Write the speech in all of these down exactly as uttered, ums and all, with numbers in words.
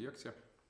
субъекте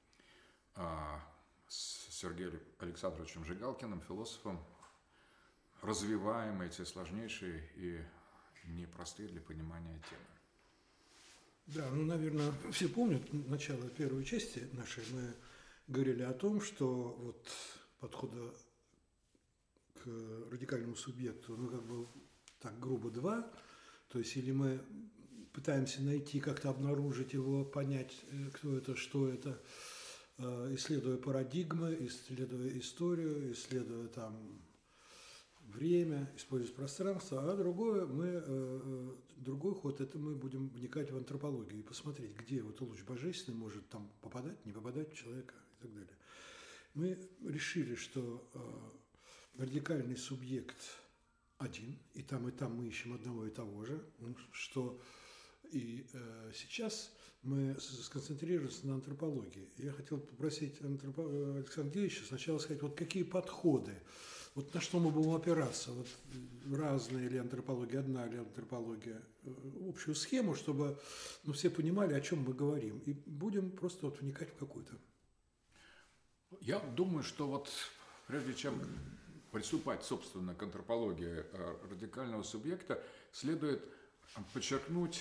с Сергеем Александровичем Жигалкиным, философом, развиваем эти сложнейшие и непростые для понимания темы. Да, ну, наверное, все помнят начало первой части нашей. Мы говорили о том, что вот подхода к радикальному субъекту, ну, как бы так грубо два. То есть, или мы пытаемся найти, как-то обнаружить его, понять, кто это, что это, исследуя парадигмы, исследуя историю, исследуя там время, используя пространство, а другое мы, другой ход, это мы будем вникать в антропологию и посмотреть, где вот луч божественный может там попадать, не попадать в человека и так далее. Мы решили, что радикальный субъект один, и там, и там мы ищем одного и того же, что и э, сейчас мы сконцентрируемся на антропологии. Я хотел попросить антроп... Александра Геевича сначала сказать, вот какие подходы, вот на что мы будем опираться, вот разные ли антропология, одна ли антропология, общую схему, чтобы ну, все понимали, о чем мы говорим, и будем просто вот вникать в какую-то. Я думаю, что вот прежде чем приступать, собственно, к антропологии радикального субъекта, следует подчеркнуть,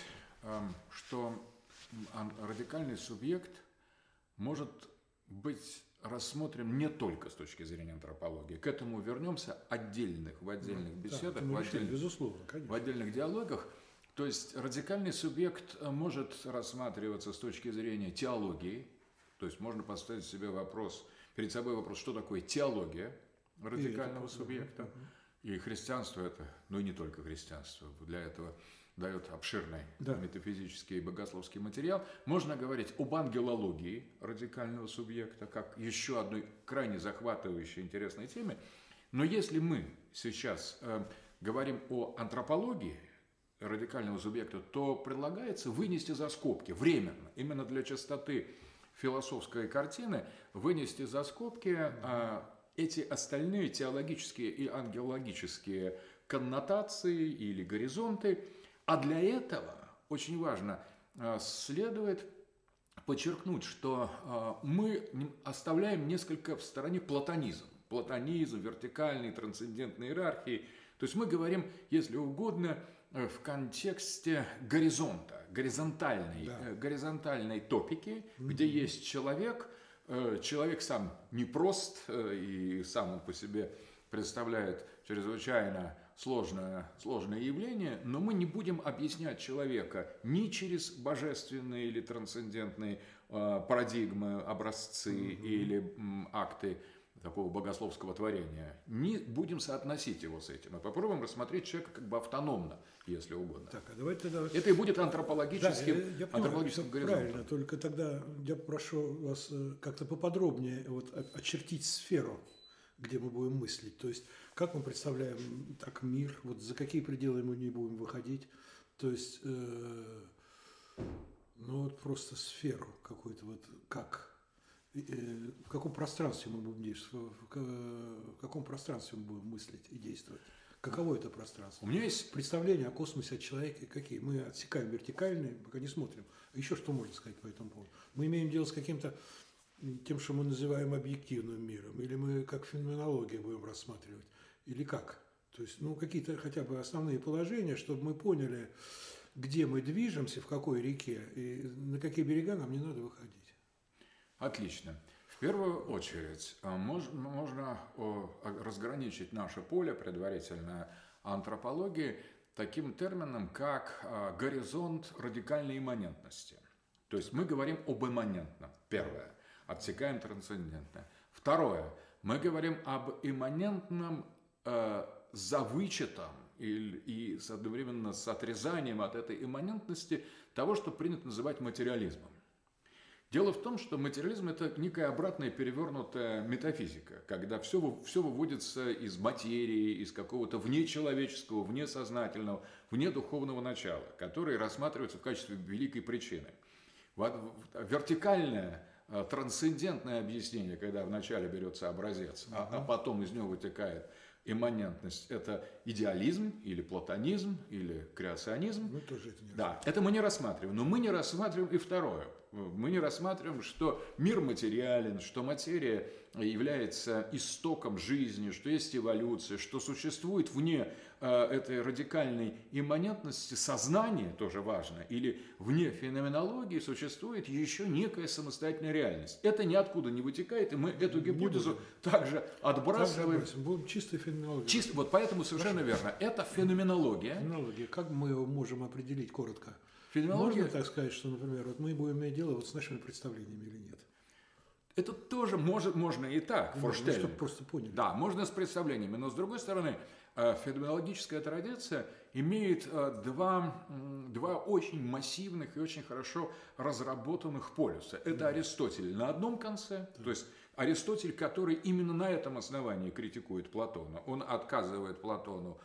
что радикальный субъект может быть рассмотрен не только с точки зрения антропологии. К этому вернемся отдельных, в отдельных беседах, да, в, отдельных, безусловно, в отдельных диалогах. То есть радикальный субъект может рассматриваться с точки зрения теологии, то есть можно поставить себе вопрос, перед собой вопрос, что такое теология радикального субъекта. И христианство это, ну и не только христианство, для этого дает обширный да. метафизический и богословский материал. Можно говорить об ангелологии радикального субъекта, как еще одной крайне захватывающей интересной теме. Но если мы сейчас э, говорим о антропологии радикального субъекта, то предлагается вынести за скобки временно, именно для чистоты философской картины, вынести за скобки э, эти остальные теологические и ангелологические коннотации или горизонты. А для этого очень важно следует подчеркнуть, что мы оставляем несколько в стороне платонизм. Платонизм, вертикальной, трансцендентной иерархии. То есть мы говорим, если угодно, в контексте горизонта, горизонтальной, да. горизонтальной топики, mm-hmm. где есть человек. Человек сам непрост, и сам он по себе представляет чрезвычайно сложное, сложное явление, но мы не будем объяснять человека ни через божественные или трансцендентные парадигмы, образцы mm-hmm. или акты такого богословского творения. Не будем соотносить его с этим. Мы попробуем рассмотреть человека как бы автономно, если угодно. Так, а давайте тогда... Это и будет антропологическим, да, я, я антропологическим горизонтом. Правильно, только тогда я прошу вас как-то поподробнее вот, очертить сферу, где мы будем мыслить. То есть, как мы представляем так мир, вот за какие пределы мы не будем выходить. То есть, э, ну вот просто сферу какую-то, вот как... В каком пространстве мы будем действовать, в каком пространстве мы будем мыслить и действовать? Каково это пространство? У меня есть представление о космосе, о человеке, какие? Мы отсекаем вертикальные, пока не смотрим. А еще что можно сказать по этому поводу? Мы имеем дело с каким-то тем, что мы называем объективным миром, или мы как феноменология будем рассматривать, или как? То есть, ну, какие-то хотя бы основные положения, чтобы мы поняли, где мы движемся, в какой реке, и на какие берега нам не надо выходить. Отлично. В первую очередь можно разграничить наше поле предварительно антропологии таким термином, как горизонт радикальной имманентности. То есть мы говорим об имманентном. Первое. Отсекаем трансцендентное. Второе. Мы говорим об имманентном э, за вычетом и, и одновременно с отрезанием от этой имманентности того, что принято называть материализмом. Дело в том, что материализм – это некая обратная перевернутая метафизика, когда все, все выводится из материи, из какого-то внечеловеческого, внесознательного, внедуховного начала, который рассматривается в качестве великой причины. Вертикальное, трансцендентное объяснение, когда вначале берется образец, а, а потом из него вытекает имманентность – это идеализм или платонизм или креационизм. Мы тоже это не Да, это мы не рассматриваем. Но мы не рассматриваем и второе. Мы не рассматриваем, что мир материален, что материя является истоком жизни, что есть эволюция, что существует вне э, этой радикальной имманентности сознание, тоже важно, или вне феноменологии существует еще некая самостоятельная реальность. Это ниоткуда не вытекает, и мы эту гипотезу также отбрасываем. Также будем чистой феноменологией. Чисто, вот поэтому совершенно Хорошо. верно. Это феноменология. Феноменология. Как мы его можем определить коротко? Феноменология. Можно так сказать, что, например, вот мы будем иметь дело вот с нашими представлениями или нет? Это тоже может, можно и так, форштель. Чтобы просто поняли. Да, можно с представлениями, но с другой стороны, феноменологическая традиция имеет два, два очень массивных и очень хорошо разработанных полюса. Это Аристотель на одном конце, то есть Аристотель, который именно на этом основании критикует Платона. Он отказывает Платону,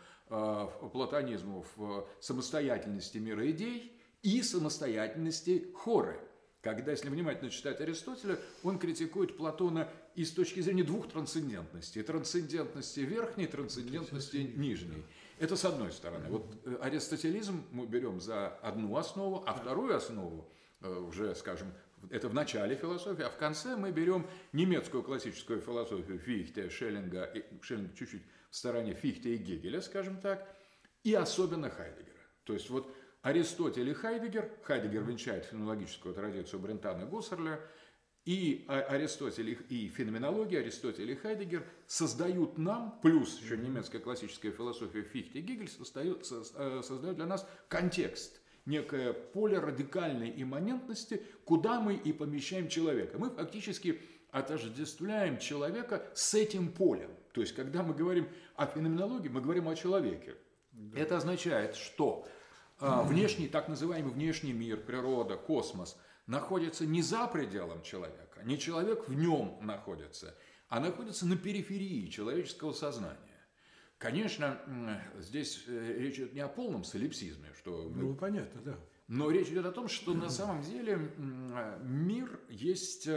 платонизму в самостоятельности мира идей и самостоятельности хоры. Когда, если внимательно читать Аристотеля, он критикует Платона и с точки зрения двух трансцендентностей. Трансцендентности верхней, трансцендентности нижней. Это с одной стороны. Вот аристотелизм мы берем за одну основу, а вторую основу, уже, скажем, это в начале философии, а в конце мы берем немецкую классическую философию Фихте, Шеллинга, и Шеллинг чуть-чуть в стороне Фихте и Гегеля, скажем так, и особенно Хайдеггера. То есть вот Аристотель и Хайдеггер, Хайдеггер венчает феноменологическую традицию Брентана и Гуссерля, и Аристотель и феноменология, Аристотель и Хайдеггер создают нам, плюс еще немецкая классическая философия Фихте и Гегель создают, создают для нас контекст, некое поле радикальной имманентности, куда мы и помещаем человека. Мы фактически отождествляем человека с этим полем. То есть, когда мы говорим о феноменологии, мы говорим о человеке. Да. Это означает, что внешний, так называемый внешний мир, природа, космос находится не за пределом человека, не человек в нем находится, а находится на периферии человеческого сознания. Конечно, здесь речь идет не о полном солипсизме, что... Ну, понятно, да. Но речь идет о том, что на самом деле мир есть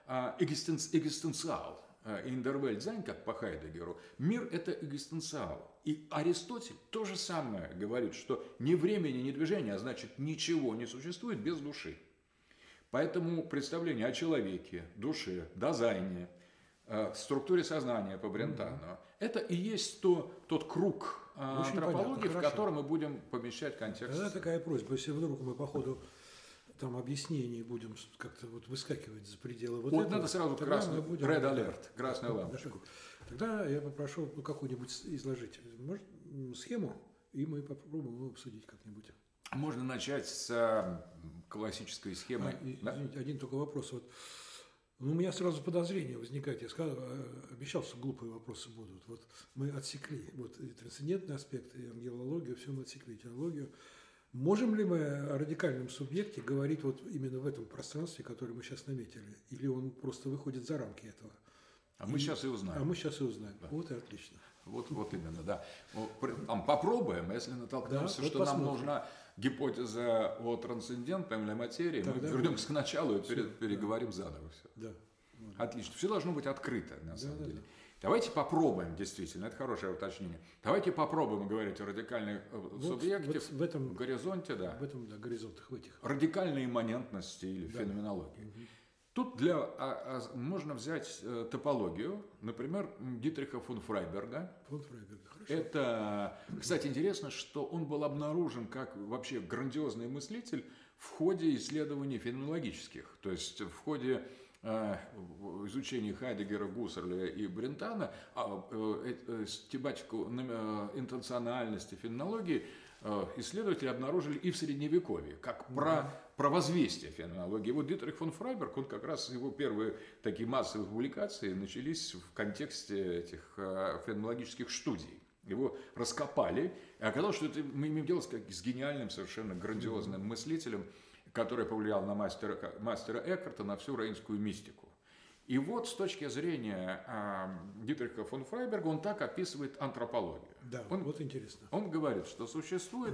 экзистенциал. Индервельтзайн, как по Хайдеггеру, мир – это экзистенциал. И Аристотель то же самое говорит, что ни времени, ни движения, а значит, ничего не существует без души. Поэтому представление о человеке, душе, дазайне, структуре сознания по Брентану mm-hmm. – это и есть то, тот круг Очень антропологии, понятно, в котором мы будем помещать контекст. Тогда такая просьба, если вдруг мы по ходу там объяснений будем как-то вот выскакивать за пределы вот, вот этого, надо сразу красный, будем... red alert, красная лампочка. Тогда я попрошу ну, какую-нибудь изложить может, схему, и мы попробуем его обсудить как-нибудь. Можно начать с классической схемы. А, извините, да? Один только вопрос. Вот, ну, у меня сразу подозрение возникает. Я сказал, обещал, что глупые вопросы будут. Вот мы отсекли вот, и трансцендентный аспект, и ангелологию, все мы отсекли, теологию. Можем ли мы о радикальном субъекте говорить вот именно в этом пространстве, которое мы сейчас наметили? Или он просто выходит за рамки этого? А и... мы сейчас и узнаем. А мы сейчас и узнаем. Да. Вот и отлично. Вот, вот именно, да. Там попробуем, если натолкнемся, да, что вот нам нужна гипотеза о трансцендентном или материи, тогда мы вернемся к началу и все, переговорим да. заново все. Да. Отлично. Все должно быть открыто, на да, самом да, деле. Да. Давайте попробуем, действительно, это хорошее уточнение. Давайте попробуем говорить о радикальных вот, субъекте вот в, этом, в горизонте, да. В этом, да, горизонтах, в этих. Радикальной имманентности или да. феноменологии. Угу. Тут для, а, а, можно взять э, топологию, например, Дитриха фон Фрайберга. Фон Фрайберга, хорошо. Это, кстати, интересно, что он был обнаружен как вообще грандиозный мыслитель в ходе исследований феноменологических, то есть в ходе изучения Хайдеггера, Гуссерля и Брентана, а, э, э, тематику э, интенциональности, феноменологии э, исследователи обнаружили и в Средневековье, как про, про возвестие феноменологии. Вот Дитрих фон Фрайберг, он как раз, его первые такие массовые публикации начались в контексте этих э, феноменологических студий. Его раскопали, и оказалось, что это, мы имеем дело с, как, с гениальным, совершенно грандиозным мыслителем, который повлиял на мастера, мастера Эккарта, на всю рейнскую мистику. И вот с точки зрения э, Дитриха фон Фрайберга он так описывает антропологию. Да, он, вот интересно. Он говорит, что существует,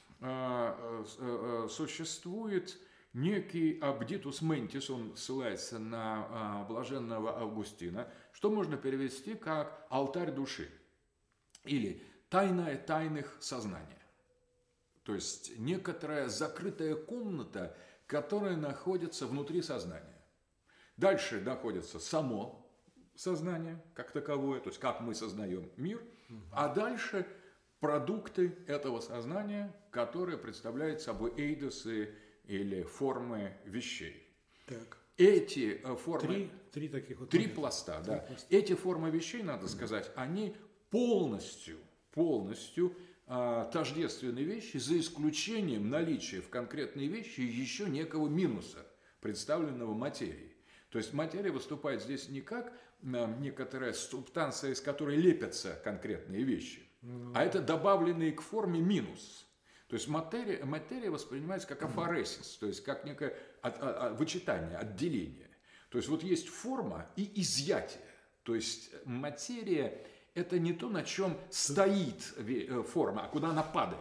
э, э, существует некий абдитус ментис, он ссылается на э, блаженного Августина, что можно перевести как алтарь души. или тайное тайных сознания. То есть некоторая закрытая комната, которая находится внутри сознания. Дальше находится само сознание как таковое, то есть как мы сознаем мир, а дальше продукты этого сознания, которые представляют собой эйдосы или формы вещей. Так. Эти формы... Три, три таких вот... Три момента. пласта, три да. пласта. Эти формы вещей, надо сказать, они полностью, полностью а, тождественны вещи, за исключением наличия в конкретной вещи еще некого минуса, представленного материей. То есть материя выступает здесь не как а, некоторая субстанция, из которой лепятся конкретные вещи, mm-hmm. а это добавленный к форме минус. То есть материя, материя воспринимается как афоресис, то есть как некое от, от, от, вычитание, отделение. То есть вот есть форма и изъятие. То есть материя – это не то, на чем стоит форма, а куда она падает.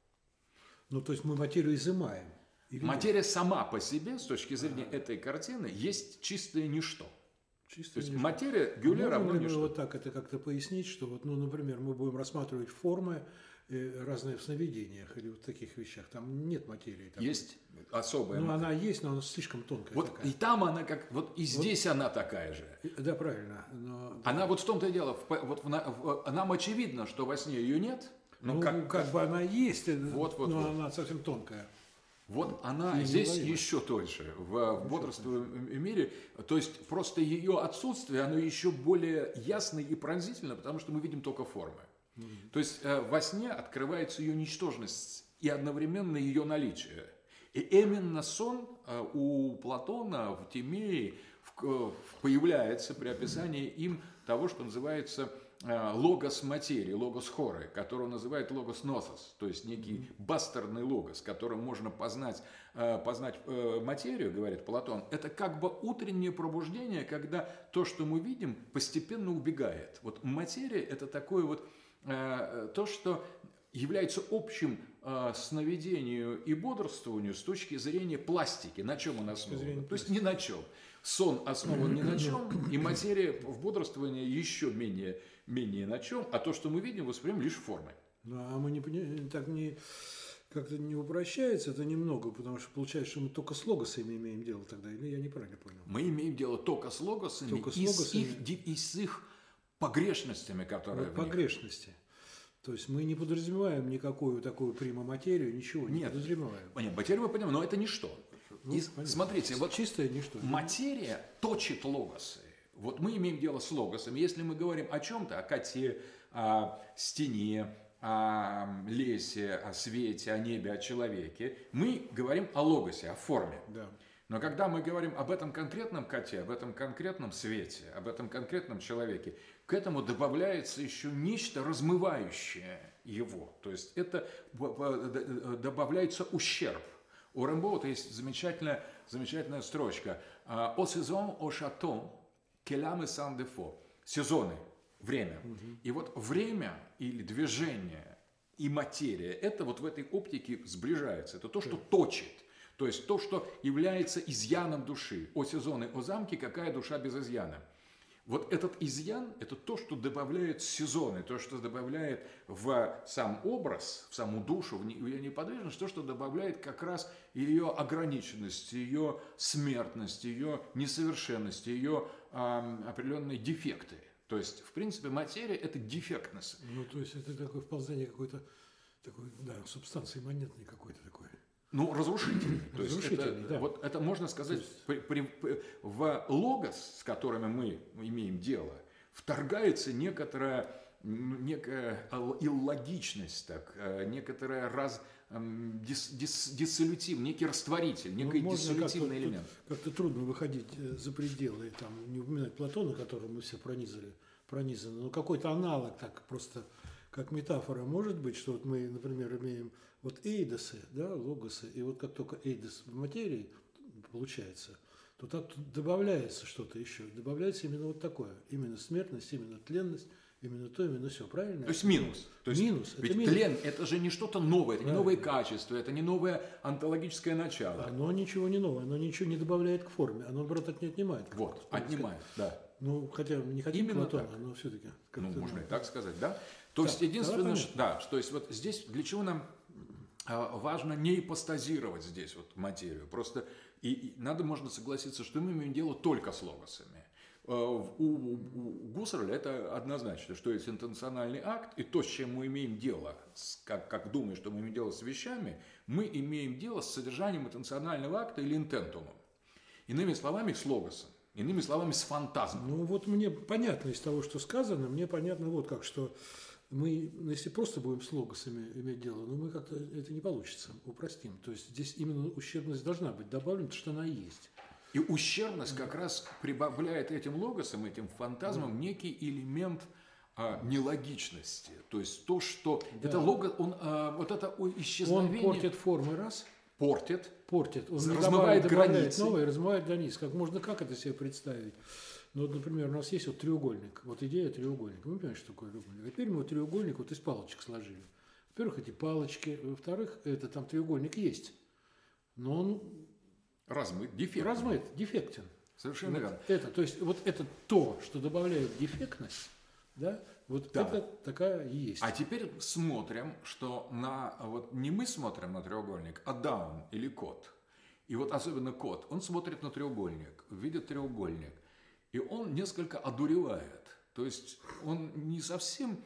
Ну, то есть мы материю изымаем. Материя сама по себе, с точки зрения а. этой картины, есть чистое ничто. Чистое то есть ничто. материя Гюле а равно можно ничто. Вот так это как-то пояснить, что вот, ну, например, мы будем рассматривать формы, разные в сновидениях или в таких вещах. Там нет материи. Такой. Есть особая. Ну, она есть, но она слишком тонкая. Вот такая. И там она как, вот и здесь вот, она такая же. Да, правильно. Но, она да. вот в том-то и дело, в, вот в, в, нам очевидно, что во сне ее нет. Но ну, как, как бы она есть, вот, вот, но вот. она совсем тонкая. Вот она и здесь невозможно. еще тоньше, в, в бодрствуемом мире. То есть просто ее отсутствие, оно еще более ясно и пронзительно, потому что мы видим только формы. Mm-hmm. То есть э, во сне открывается ее ничтожность и одновременно ее наличие. И именно сон э, у Платона в Тимее в, в, появляется при описании им того, что называется э, логос материи, логос хоры, которого называют логос носос, то есть некий mm-hmm. бастардный логос, которым можно познать, э, познать э, материю, говорит Платон. Это как бы утреннее пробуждение, когда то, что мы видим, постепенно убегает. Вот материя – это такое вот то, что является общим э, сновидению и бодрствованию с точки зрения пластики, на чем он основан. То есть ни на чем. Сон основан ни на чем, и материя в бодрствовании еще менее, менее на чем, а то, что мы видим, воспринимаем лишь формой. Ну, а мы не, так не, как-то не упрощается это немного, потому что получается, что мы только с логосами имеем дело тогда, или я неправильно понял? Мы имеем дело только с логосами, только с и, логосами. С их, и с их погрешностями, которые вот погрешности. То есть мы не подразумеваем никакую такую примаматерию, ничего не Нет. подразумеваем. Нет, материю мы понимаем, но это ничто. Ну, и, смотрите, вот чистое ничто. Материя точит логосы. Вот мы имеем дело с логосами. Если мы говорим о чем-то, о коте, о стене, о лесе, о свете, о небе, о человеке, мы говорим о логосе, о форме. Да. Но когда мы говорим об этом конкретном коте, об этом конкретном свете, об этом конкретном человеке, к этому добавляется еще нечто размывающее его. То есть это добавляется ущерб. У Рембо есть замечательная, замечательная строчка. «Au saison, au château, que l'âme sans défaut». Сезоны, время. Угу. И вот время или движение и материя, это вот в этой оптике сближается. Это то, что точит. То есть то, что является изъяном души. О сезоны, о замки, какая душа без изъяна. Вот этот изъян – это то, что добавляет сезоны, то, что добавляет в сам образ, в саму душу, в ее неподвижность, то, что добавляет как раз ее ограниченность, ее смертность, ее несовершенность, ее э, определенные дефекты. То есть, в принципе, материя – это дефектность. Ну, то есть, это такое вползание какой-то, такой, да, субстанции имманентной какой-то такой. Ну, разрушительный. То есть это, да. вот это можно сказать, есть... при, при, при, в логос, с которыми мы имеем дело, вторгается некоторая, некая иллогичность, так, некоторая раз, дис, дис, диссолютив, некий растворитель, некий ну, диссолютивный как элемент. Как-то трудно выходить за пределы, там, не упоминать Платона, которого мы все пронизали, пронизаны, но какой-то аналог, так просто, как метафора может быть, что вот мы, например, имеем вот эйдосы, да, логосы, и вот как только эйдос в материи получается, то там добавляется что-то еще, добавляется именно вот такое, именно смертность, именно тленность, именно то, именно все, правильно? То есть минус. То есть минус. Ведь это минус. Тлен – это же не что-то новое, это правильно. Не новые качества, это не новое онтологическое начало. Оно ничего не новое, оно ничего не добавляет к форме, оно, наоборот, не отнимает. Вот, отнимает, да. Ну, хотя не хотим Именно Платона, так. но все-таки. Ну, можно и так сказать, да? То Так, есть, единственное, тогда что, да, то есть вот здесь, для чего нам а, важно не ипостазировать здесь вот материю, просто и, и надо, можно согласиться, что мы имеем дело только с логосами. А, У, у, у Гуссерля это однозначно, что есть интенциональный акт, и то, с чем мы имеем дело, с- как, как думаем, что мы имеем дело с вещами, мы имеем дело с содержанием интенционального акта или интентумом. Иными словами, с логосом. Иными словами, с фантазмом. Ну вот мне понятно из того, что сказано, мне понятно вот как, что мы, ну, если просто будем с логосами иметь дело, ну мы как-то это не получится, упростим. То есть здесь именно ущербность должна быть добавлена, потому что она есть. И ущербность как раз прибавляет этим логосам, этим фантазмам некий элемент а, нелогичности. То есть то, что Да. это лого, он, а, вот это Он исчезновение портит формы раз, портит. портит, он не Размывает добавляет, добавляет границы. новое, размывает границы. Как можно как это себе представить? Ну, вот, например, у нас есть вот треугольник. Вот идея треугольника. Вы понимаете, что такое треугольник? А теперь мы вот треугольник вот из палочек сложили. Во-первых, эти палочки. Во-вторых, это там треугольник есть. Но он Размыт, дефект. размыт, дефектен. Совершенно Вот верно. это, то есть вот это то, что добавляет дефектность, да, вот Да. это такая и есть. А теперь смотрим, что на, вот не мы смотрим на треугольник, а даун или кот. И вот особенно кот, он смотрит на треугольник, видит треугольник, и он несколько одуревает. То есть он не совсем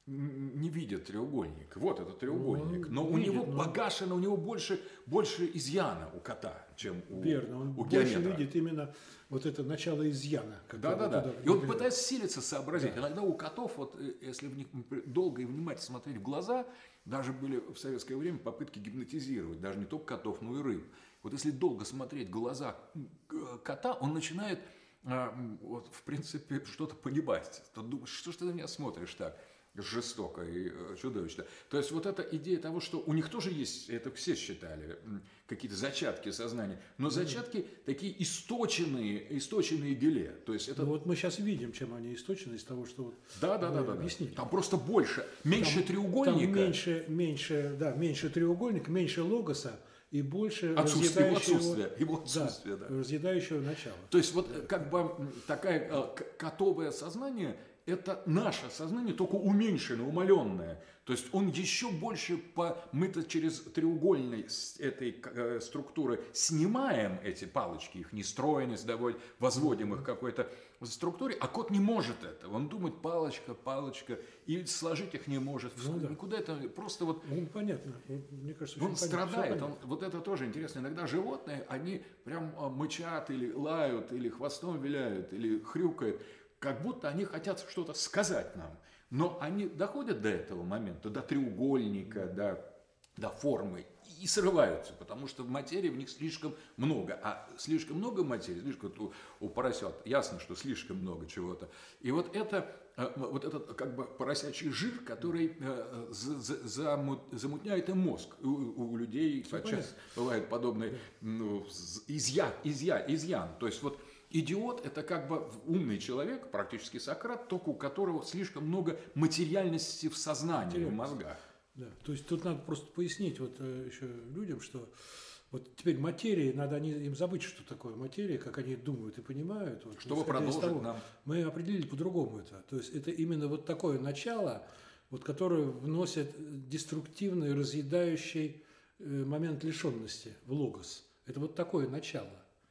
не видит треугольник. Вот это треугольник. Он Но у видит, него но- погашено, у него больше, больше изъяна у кота, чем у, Верно, он у больше геометра. видит именно вот это начало изъяна. Да, которое да, да. туда И он внедряет. пытается силиться сообразить. Да. Иногда у котов, вот, э, если в них долго и внимательно смотреть в глаза, даже были в советское время попытки гипнотизировать, даже не только котов, но и рыб. Вот если долго смотреть в глаза э, кота, он начинает, э, вот, в принципе, что-то понимать. Тот думает, что ж ты на меня смотришь так жестоко и э, чудовищно. То есть вот эта идея того, что у них тоже есть, это все считали, м, какие-то зачатки сознания, но зачатки такие источенные, источенные геле. То есть это Ну, вот мы сейчас видим, чем они источены из того, что вот да, да, да, вы да, да. объяснили. Там просто больше, меньше Там- треугольника, Там меньше, меньше, да, меньше треугольника, меньше логоса и больше отсутствие, его разъедающего, отсутствие, его да, отсутствие, да. разъедающего начала. То есть вот э, как бы м, такая э, к- котовое сознание – это наше сознание, только уменьшенное, умаленное. То есть он еще больше, по, мы-то через треугольной с этой э, структуры снимаем эти палочки, их нестроенность, довольно, возводим их к какой-то структуре, а кот не может этого. Он думает палочка, палочка, и сложить их не может. Ну да. Никуда это просто вот Ну, понятно. Ну, мне кажется, очень он понятно. страдает, Всё он, вот это тоже интересно. Иногда животные, они прям а, мычат или лают, или хвостом виляют, или хрюкают, как будто они хотят что-то сказать нам. Но они доходят до этого момента, до треугольника, до, до формы, и срываются, потому что материи в них слишком много. А слишком много материи, слишком у, у поросят, ясно, что слишком много чего-то. И вот это, э, вот этот как бы поросячий жир, который э, за- за- замут- замутняет им мозг. У, у людей подчас бывает подобный ну, з- изъян, изъян, изъян. То есть вот идиот – это как бы умный человек, практически Сократ, только у которого слишком много материальности в сознании, в мозгах. Да. То есть тут надо просто пояснить вот э, еще людям, что вот теперь материи, надо они, им забыть, что такое материя, как они думают и понимают. Вот, Чтобы исходя из продолжить того, нам. Мы определили по-другому это. То есть это именно вот такое начало, вот, которое вносит деструктивный, разъедающий э, момент лишенности в логос. Это вот такое начало.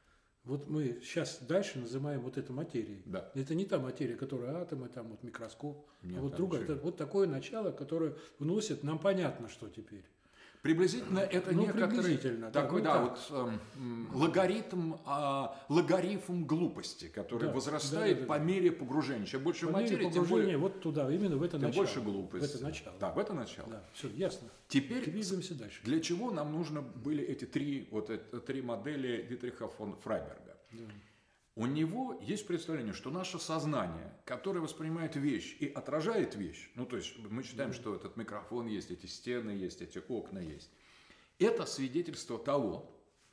Вот мы сейчас дальше называем вот это материей. Да. Это не та материя, которая атомы, там вот микроскоп, Нет, а вот там другая. еще- Это вот такое начало, которое вносит, нам понятно, что теперь. Приблизительно это Ну, некоторый приблизительно, да, такой, ну да, так. вот эм, логарифм, а, логарифм глупости, который Да, возрастает да, да, да, по да. мере погружения. Чем больше По в мере материи, тем погружения более, вот туда, именно в это тем начало. больше глупости. В это начало. Да, в это начало. Да, все, ясно. Теперь Двигаемся дальше. для чего нам нужно были эти три, вот это, три модели Дитриха фон Фрайберга? Да. У него есть представление, что наше сознание, которое воспринимает вещь и отражает вещь, ну то есть мы считаем, что этот микрофон есть, эти стены есть, эти окна есть, это свидетельство того,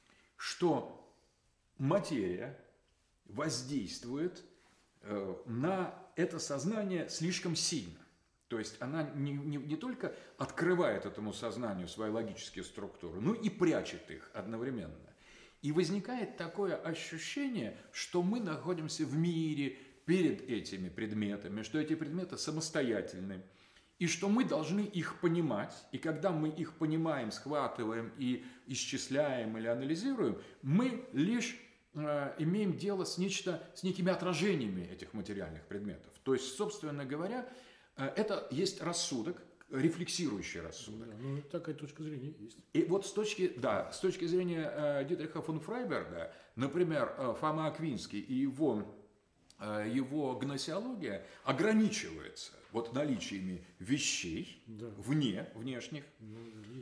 что материя воздействует э, на это сознание слишком сильно. То есть она не, не, не только открывает этому сознанию свои логические структуры, но и прячет их одновременно. И возникает такое ощущение, что мы находимся в мире, перед этими предметами, что эти предметы самостоятельны, и что мы должны их понимать, и когда мы их понимаем, схватываем и исчисляем или анализируем, мы лишь э, имеем дело с, нечто, с некими отражениями этих материальных предметов. То есть, собственно говоря, э, это есть рассудок, рефлексирующий рассудок. Да, ну, такая точка зрения есть. И вот с точки, да, с точки зрения э, Дитриха фон Фрайберга, например, э, Фома Аквинский и его, э, его гносеология ограничивается вот наличиями вещей, да, вне, внешних, ну,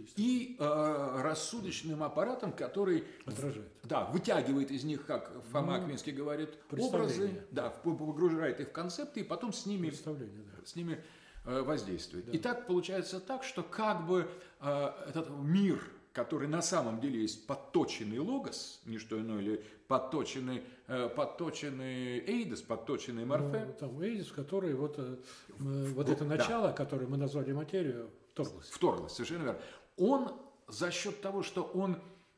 и э, рассудочным аппаратом, который отражает. Да, вытягивает из них, как Фома ну, Аквинский говорит, образы, да, погружает их в концепты и потом с ними, да. с ними воздействует. Да. И так получается так, что как бы э, этот мир, который на самом деле есть подточенный логос, не что иное, или подточенный, э, подточенный эйдос, подточенный морфе. Ну, там эйдос, который вот, э, вот это начало, да, которое мы назвали материю, вторглось. Вторглось, совершенно верно. Он за счет того, что он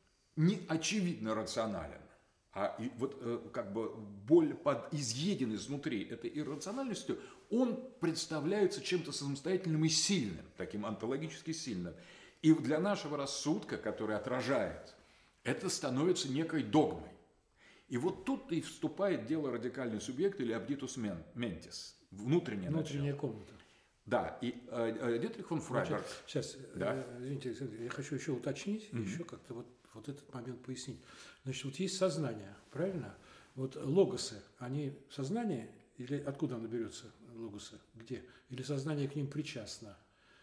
не очевидно рационален, а и вот э, как бы боль под изъеден изнутри этой иррациональностью, он представляется чем-то самостоятельным и сильным, таким онтологически сильным. И для нашего рассудка, который отражает, это становится некой догмой. И вот тут-то и вступает дело радикальный субъект или абдитус ментис, внутреннее Внутренняя начало. комната. Да, и э, Дитрих фон Фрайберг... Значит, сейчас, да? э, извините, Александр, я хочу еще уточнить, mm-hmm. еще как-то вот, вот этот момент пояснить. Значит, вот есть сознание, правильно? Вот логосы, они сознание, или откуда оно берется, логосы, где? Или сознание к ним причастно,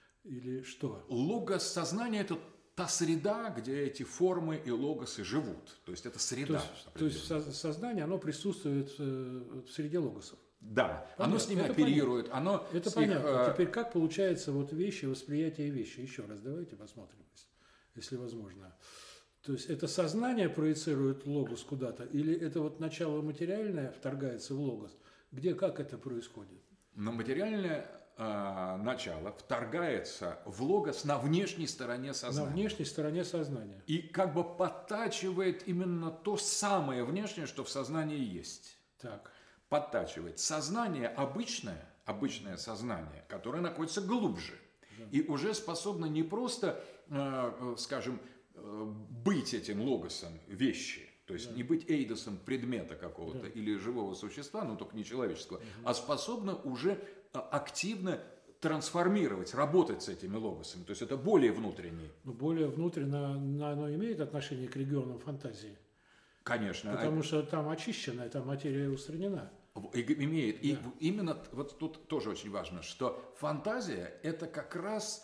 или что? Логос, сознание – это та среда, где эти формы и логосы живут. То есть это среда. То есть, то есть сознание, оно присутствует в среде логосов. Да, понятно, оно с ними это оперирует. Понятно. Оно это понятно. Их, Теперь как получается вот вещи, восприятие вещи? Еще раз давайте посмотрим, если возможно. То есть это сознание проецирует логос куда-то, или это вот начало материальное вторгается в логос? Где, как это происходит? Но материальное э, начало вторгается в логос на внешней стороне сознания. На внешней стороне сознания. И как бы подтачивает именно то самое внешнее, что в сознании есть. Так. Подтачивает. Сознание обычное, обычное сознание, которое находится глубже. Да. И уже способно не просто, э, скажем, э, быть этим логосом вещи, то есть да. не быть эйдосом предмета какого-то да. или живого существа, но только не человеческого, угу. а способно уже активно трансформировать, работать с этими логосами. То есть это более внутреннее. Но более внутренне оно имеет отношение к регионам фантазии? Конечно. Потому что там очищена, там материя устранена. Имеет. Да. И именно вот тут тоже очень важно, что фантазия – это как раз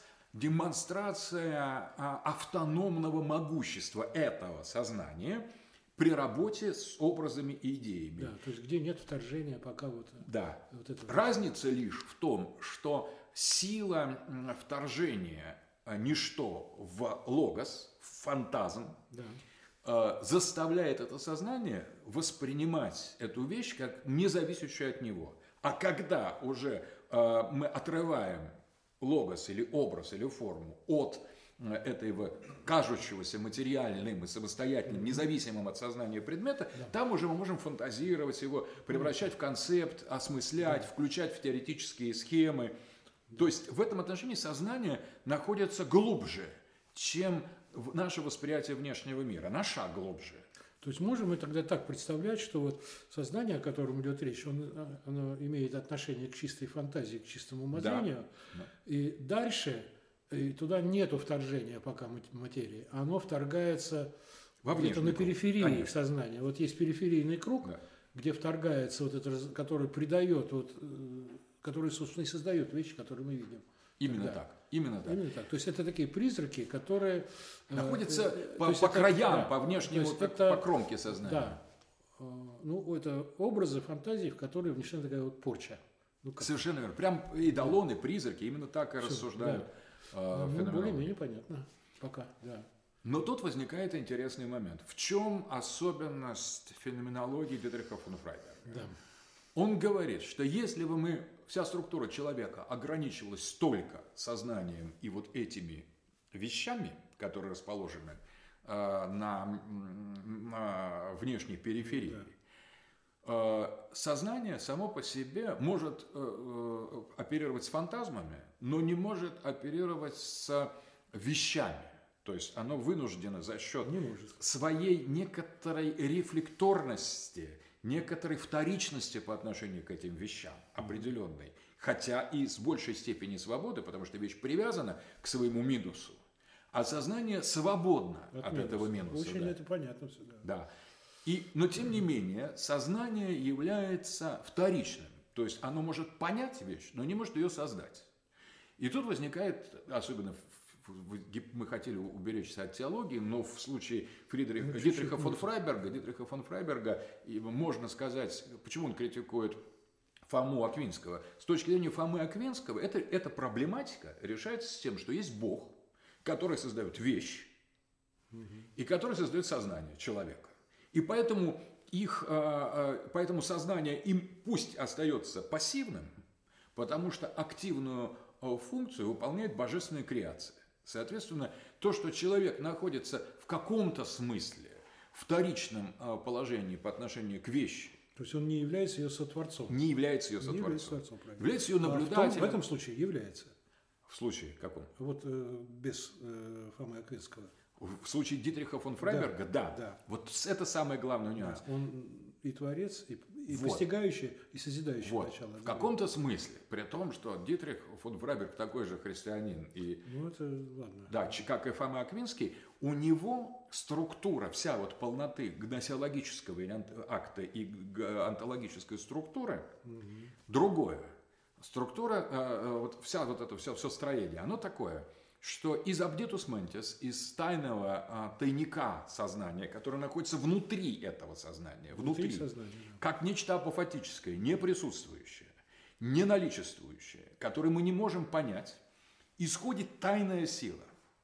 демонстрация автономного могущества этого сознания при работе с образами и идеями. Да, то есть где нет вторжения пока вот... Да. Вот этого. Разница лишь в том, что сила вторжения ничто в логос, в фантазм, да. заставляет это сознание воспринимать эту вещь как независящую от него. А когда уже мы отрываем логос или образ или форму от этого кажущегося материальным и самостоятельным, независимым от сознания предмета, да. там уже мы можем фантазировать его, превращать в концепт, осмыслять, да. включать в теоретические схемы. То есть в этом отношении сознание находится глубже, чем наше восприятие внешнего мира, на шаг глубже. То есть можем мы тогда так представлять, что вот сознание, о котором идет речь, он, оно имеет отношение к чистой фантазии, к чистому умозрению, да. и дальше и туда нету вторжения пока материи, оно вторгается где-то на периферии круг, сознания. Вот есть периферийный круг, да. где вторгается вот это, который придает, вот, который, собственно, и создает вещи, которые мы видим. Именно тогда. так. Именно так. Именно так. То есть это такие призраки, которые находятся э, по, по краям, это, по внешнему, да, это, по кромке сознания. Да. Ну, это образы, фантазии, в которые внесена такая вот порча. Ну, совершенно верно. Прям идолоны, призраки, именно так и Все, рассуждают. Да. Э, ну, более-менее понятно. Пока, да. Но тут возникает интересный момент. В чем особенность феноменологии Дитриха фон Фрайберга? Да. Он говорит, что если бы мы, вся структура человека ограничивалась только сознанием и вот этими вещами, которые расположены э, на, на внешней периферии, Сознание само по себе может оперировать с фантазмами, но не может оперировать с вещами. То есть оно вынуждено за счет своей некоторой рефлекторности, некоторой вторичности по отношению к этим вещам, определенной, хотя и с большей степени свободы, потому что вещь привязана к своему минусу, а сознание свободно от, от этого минуса. Очень да. это понятно все. Да. Да. И, но тем не менее, сознание является вторичным. То есть оно может понять вещь, но не может ее создать. И тут возникает, особенно мы хотели уберечься от теологии, но в случае Фридриха, ну, Дитриха фон Фрайберга, Дитриха фон Фрайберга, можно сказать, почему он критикует Фому Аквинского. С точки зрения Фомы Аквинского, это, эта проблематика решается с тем, что есть Бог, который создает вещь, угу. и который создает сознание человека. И поэтому, их, поэтому сознание им пусть остается пассивным, потому что активную функцию выполняет божественная креация. Соответственно, то, что человек находится в каком-то смысле вторичном положении по отношению к вещи. То есть он не является ее сотворцом. Не является ее сотворцом. Не является, сотворцом, является ее наблюдателем. А в, том, в этом случае является. В случае каком? Вот э, без э, Фомы Аквинского. В случае Дитриха фон Фрайберга, да, да. да. Вот это самый главный нюанс. Да. Он и творец, и, и вот. постигающий, и созидающий вот. начало. В каком-то смысле, при том, что Дитрих фон Фрайберг такой же христианин. И, ну, это ладно. Да, как и Фома Аквинский, у него структура, вся вот полноты гносеологического акта и онтологической структуры угу. другое. Структура, вот вся вот это все, все строение, оно такое, что из абдитус ментис, из тайного а, тайника сознания, который находится внутри этого сознания, внутри, внутри сознания, да. как нечто апофатическое, не присутствующее, не наличествующее, которое мы не можем понять, исходит тайная сила.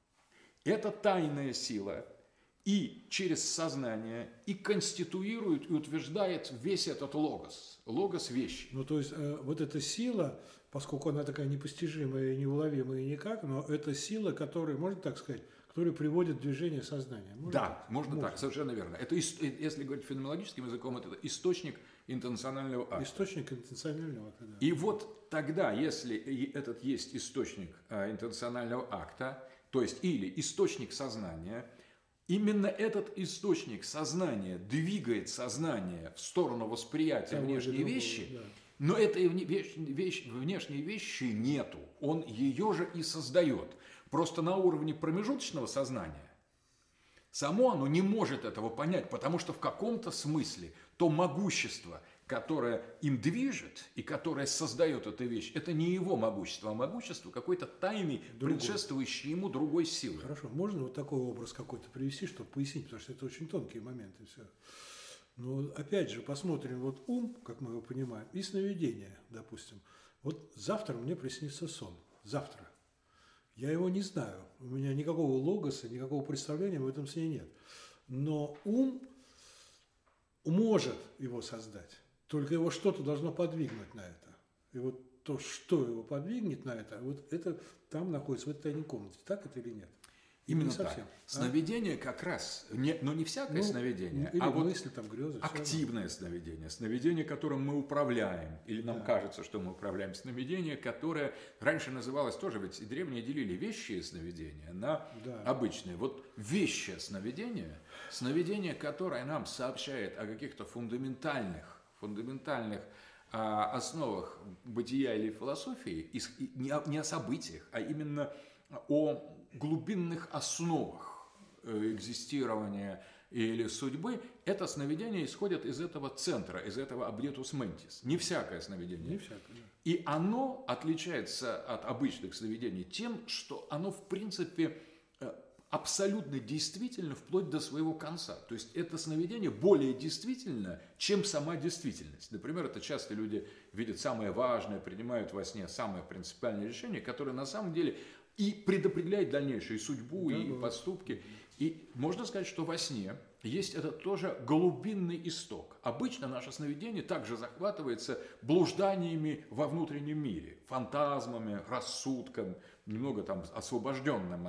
Эта тайная сила и через сознание и конституирует и утверждает весь этот логос, логос вещи. Ну, то есть, э, вот эта сила, поскольку она такая непостижимая, неуловимая и никак, но это сила, которая, можно так сказать, которая приводит в движение сознания. Можно да, так? можно, можно так, совершенно верно. Это, если говорить феноменологическим языком, это источник интенционального акта. Источник интенционального акта, да. И вот тогда, если этот есть источник интенционального акта, то есть или источник сознания, именно этот источник сознания двигает сознание в сторону восприятия Того внешней другого, вещи, да. но этой вещь, вещь, внешней вещи нету. Он ее же и создает. Просто на уровне промежуточного сознания само оно не может этого понять, потому что в каком-то смысле то могущество, которое им движет и которое создает эту вещь, это не его могущество, а могущество какой-то тайной, другой. предшествующей ему другой силы. Хорошо, можно вот такой образ какой-то привести, чтобы пояснить, потому что это очень тонкие моменты. Все. Но опять же, посмотрим, вот ум, как мы его понимаем, и сновидение, допустим. Вот завтра мне приснится сон. Завтра. Я его не знаю. У меня никакого логоса, никакого представления в этом сне нет. Но ум может его создать. Только его что-то должно подвигнуть на это. И вот то, что его подвигнет на это, вот это там находится, в этой тайной комнате. Так это или нет? Именно не так. А? Сновидение как раз, не, но не всякое ну, сновидение, или а вот мысли, там, грезы, активное сновидение, сновидение, которым мы управляем, или нам да. кажется, что мы управляем, сновидение, которое раньше называлось тоже, ведь и древние делили вещие сновидения на да. обычные. Вот вещее сновидение, сновидение, которое нам сообщает о каких-то фундаментальных, фундаментальных а, основах бытия или философии, и, не, о, не о событиях, а именно о глубинных основах экзистирования или судьбы, это сновидение исходит из этого центра, из этого абдитус ментис. Не всякое сновидение. Не всякое, да. И оно отличается от обычных сновидений тем, что оно, в принципе, абсолютно действительно вплоть до своего конца. То есть это сновидение более действительно, чем сама действительность. Например, это часто люди видят самое важное, принимают во сне самое принципиальное решение, которое на самом деле и предопределяет дальнейшую судьбу, да, и да. поступки. И можно сказать, что во сне есть этот тоже глубинный исток. Обычно наше сновидение также захватывается блужданиями во внутреннем мире, фантазмами, рассудком, немного там освобожденным от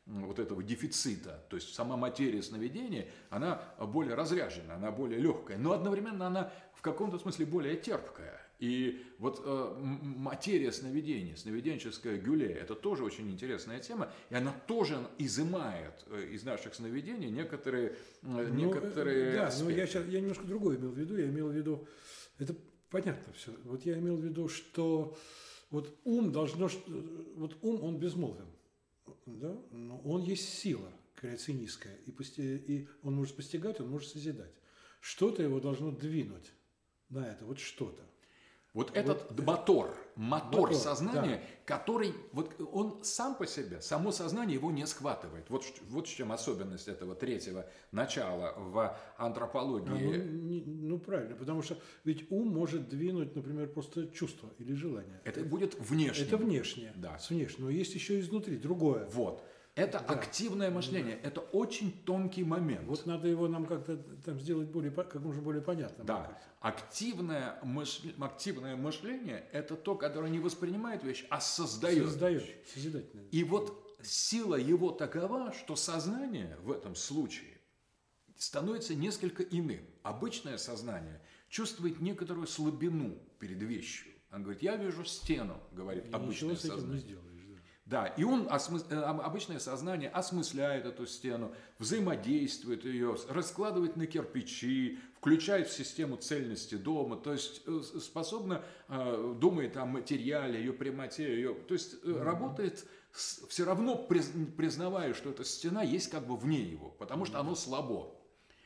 вот этого дефицита, то есть сама материя сновидения, она более разряжена, она более легкая, но одновременно она в каком-то смысле более терпкая. И вот э, материя сновидения, сновиденческая гюле, это тоже очень интересная тема, и она тоже изымает э, из наших сновидений некоторые, э, ну, некоторые да, аспекты. но я, сейчас, я немножко другое имел в виду, я имел в виду, это понятно все, вот я имел в виду, что вот ум должно, вот ум, он безмолвен, да? Но он есть сила креационистская, и, пости, и он может постигать, он может созидать. Что-то его должно двинуть на это, вот что-то. Вот, вот этот мотор, мотор, мотор сознания, да. который, вот он сам по себе, само сознание его не схватывает. Вот, вот в чем особенность этого третьего начала в антропологии. А, ну, не, ну, правильно, потому что ведь ум может двинуть, например, просто чувство или желание. Это, это будет внешне. Это внешнее, да. С внешнего, но есть еще изнутри, другое. Вот. Это да. активное мышление, да. это очень тонкий момент. Вот надо его нам как-то там сделать более, как можно более понятным. Да, активное, мышле, активное мышление – это то, которое не воспринимает вещь, а создает. Создает, созидательное. И вот сила его такова, что сознание в этом случае становится несколько иным. Обычное сознание чувствует некоторую слабину перед вещью. Он говорит, я вижу стену, говорит и обычное ничего с этим сознание. не сделаешь. Да, и он, обычное сознание, осмысляет эту стену, взаимодействует ее, раскладывает на кирпичи, включает в систему цельности дома, то есть способно, думает о материале, ее прямоте, ее, то есть mm-hmm. работает, все равно признавая, что эта стена есть как бы вне его, потому что оно слабо.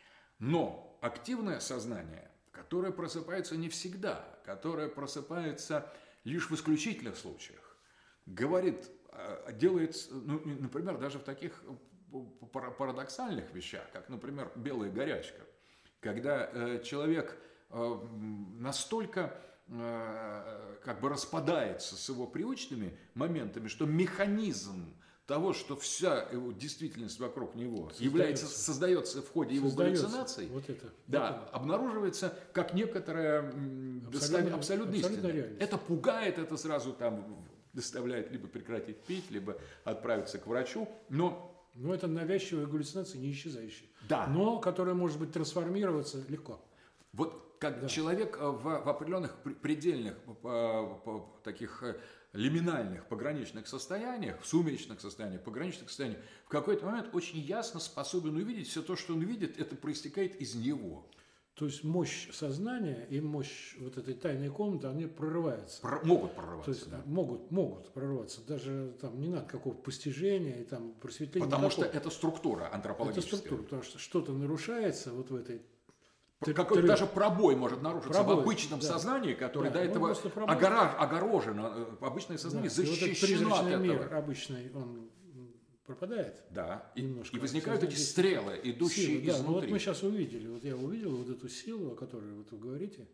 Но активное сознание, которое просыпается не всегда, которое просыпается лишь в исключительных случаях, говорит, делает, ну, например, даже в таких парадоксальных вещах, как, например, белая горячка, когда э, человек э, настолько э, как бы распадается с его привычными моментами, что механизм того, что вся его действительность вокруг него создается, является, создается в ходе его галлюцинаций, вот это, да, вот это. обнаруживается как некоторая абсолютно, абсолютно истина. Это пугает, это сразу там заставляет либо прекратить пить, либо отправиться к врачу, но... Но это навязчивая галлюцинация, не исчезающая. Да. Но которая может быть трансформироваться легко. Вот как да. человек в, в определенных предельных по, по, таких лиминальных пограничных состояниях, в сумеречных состояниях, пограничных состояниях, в какой-то момент очень ясно способен увидеть все то, что он видит, это проистекает из него. То есть мощь сознания и мощь вот этой тайной комнаты, они прорываются. Про, могут прорываться, То есть да. могут, могут прорываться. Даже там не надо какого-то постижения и там просветления. Потому никакого. что это структура антропологическая. Это структура, потому что что-то нарушается вот в этой... Какой-то даже пробой может нарушиться пробой, в обычном да. сознании, который да, до этого огорож, огорожено. Обычное сознание да. защищено вот призрачный от этого. Мир обычный, он пропадает. Да, и, и возникают эти стрелы, идущие силы, изнутри. Да, ну вот мы сейчас увидели, вот я увидел вот эту силу, о которой вот вы говорите,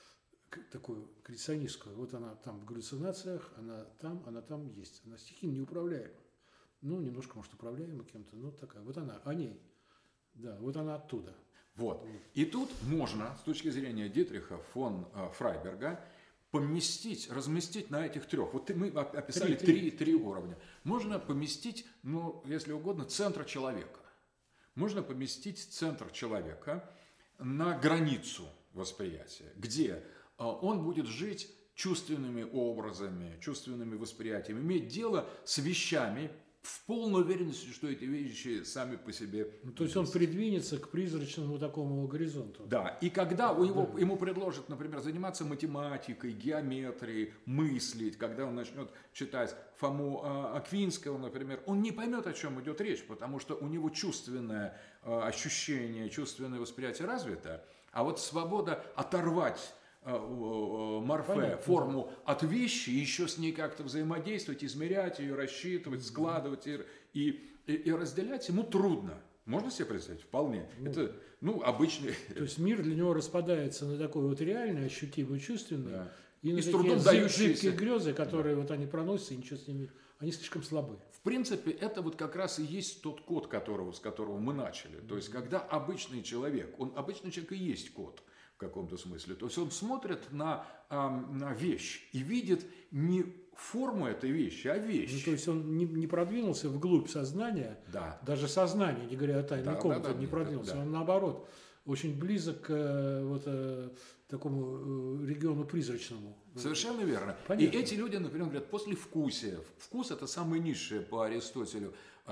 такую креационистскую. Вот она там в галлюцинациях, она там, она там есть. Она стихийно неуправляема. Ну, немножко, может, управляема кем-то, но такая. Вот она, о ней. Да, вот она оттуда. Вот. И тут можно, с точки зрения Дитриха фон Фрайберга, поместить, разместить на этих трех. Вот мы описали три, три. три уровня. Можно поместить, ну, если угодно, центр человека. Можно поместить центр человека на границу восприятия, где он будет жить чувственными образами, чувственными восприятиями, иметь дело с вещами, в полной уверенности, что эти вещи сами по себе... Ну, то есть он придвинется к призрачному такому горизонту. Да, и когда у него, да. ему предложат, например, заниматься математикой, геометрией, мыслить, когда он начнет читать Фому Аквинского, например, он не поймет, о чем идет речь, потому что у него чувственное ощущение, чувственное восприятие развито, а вот свобода оторвать морфе, понятно, форму да. от вещи, еще с ней как-то взаимодействовать, измерять ее, рассчитывать, складывать и, и, и разделять ему трудно. Можно себе представить? Вполне. Ну, это, ну, обычный... То есть мир для него распадается на такой вот реальный, ощутимый, чувственный, да. и, и на с такие дающиеся... зыбкие грезы, которые да. вот они проносятся, и ничего с ними... Они слишком слабы. В принципе, это вот как раз и есть тот код, которого, с которого мы начали. То есть, когда обычный человек, он обычный человек и есть код, в каком-то смысле. То есть он смотрит на, на вещь и видит не форму этой вещи, а вещь. Ну, то есть он не, не продвинулся вглубь сознания, да. даже сознание, не говоря о тайной да, комнате, да, да, не продвинулся. Да. Он наоборот очень близок к вот, такому региону призрачному. Совершенно верно. Понятно. И эти люди, например, говорят, послевкусие. Вкус – это самое низшее по Аристотелю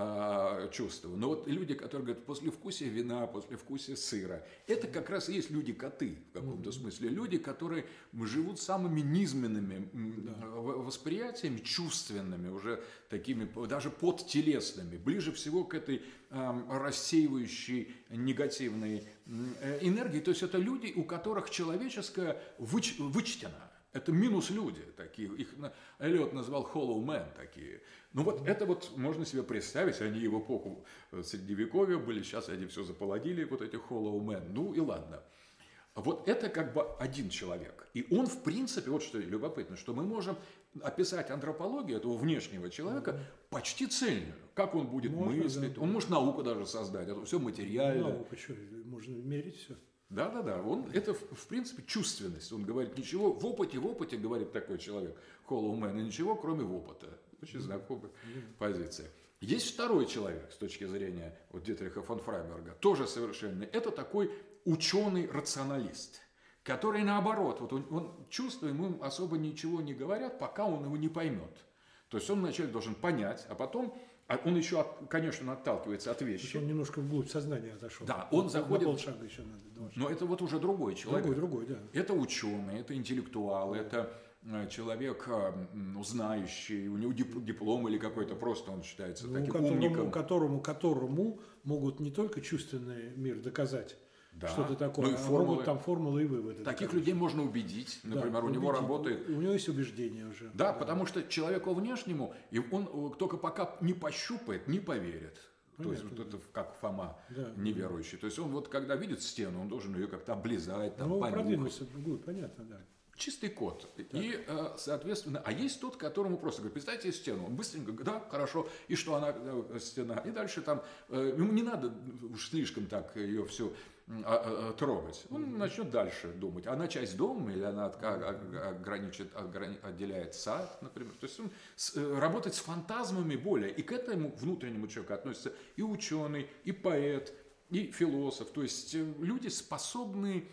э, чувство. Но вот люди, которые говорят, послевкусие вина, послевкусие сыра, это как раз и есть люди-коты в каком-то mm-hmm. смысле. Люди, которые живут самыми низменными да. восприятиями, чувственными, уже такими, даже подтелесными, ближе всего к этой э, рассеивающей негативной э, энергии. То есть это люди, у которых человеческое выч, вычтено. Это минус люди такие, их Эллиот назвал hollow men такие. Ну вот это вот можно себе представить, они и в эпоху Средневековья были, сейчас они все заполонили, вот эти hollow men, ну и ладно. Вот это как бы один человек. И он в принципе, вот что любопытно, что мы можем описать антропологию этого внешнего человека почти цельную. Как он будет можно, мыслить, да. Он может науку даже создать, это все материально. Наука, что, можно мерить все. Да, да, да. Он, это, в принципе, чувственность. Он говорит, ничего, в опыте, в опыте, говорит такой человек, hollow man, и ничего, кроме опыта. Очень знакомая позиция. Есть второй человек, с точки зрения вот, Дитриха фон Фрайберга, тоже совершенно. Это такой ученый-рационалист, который, наоборот, вот он, он чувствует, ему особо ничего не говорят, пока он его не поймет. То есть он вначале должен понять, а потом... А он еще, конечно, отталкивается от вещи. Он немножко вглубь сознания отошел. Да, он заходит... На полшага еще надо. Два но это вот уже другой человек. Другой, другой, да. Это ученый, это интеллектуал, это человек, ну, знающий, у него диплом или какой-то, просто он считается ну, таким которому, умником. Которому, которому могут не только чувственный мир доказать, да, что-то такое, ну, и а формулы. могут там формулы и выводы. Таких доказать. Людей можно убедить, например, да, у убедить. Него работает... У него есть убеждение уже. Да, да, потому что человеку внешнему, и он только пока не пощупает, не поверит. Понятно. То есть вот это как Фома да, неверующий. Да. То есть он вот когда видит стену, он должен ее как-то облизать, там, ну, понюхать. Продвинулся вглубь, понятно, да. Чистый код. Так. И, соответственно, а есть тот, которому просто говорит, представьте стену. Он быстренько говорит, да, хорошо, и что она, стена. И дальше там, ему не надо уж слишком так ее все трогать. Он mm-hmm. начнет дальше думать, она часть дома или она ограничит, отделяет сад, например. То есть он работает с фантазмами более. И к этому внутреннему человеку относится и ученый, и поэт, и философ. То есть люди способны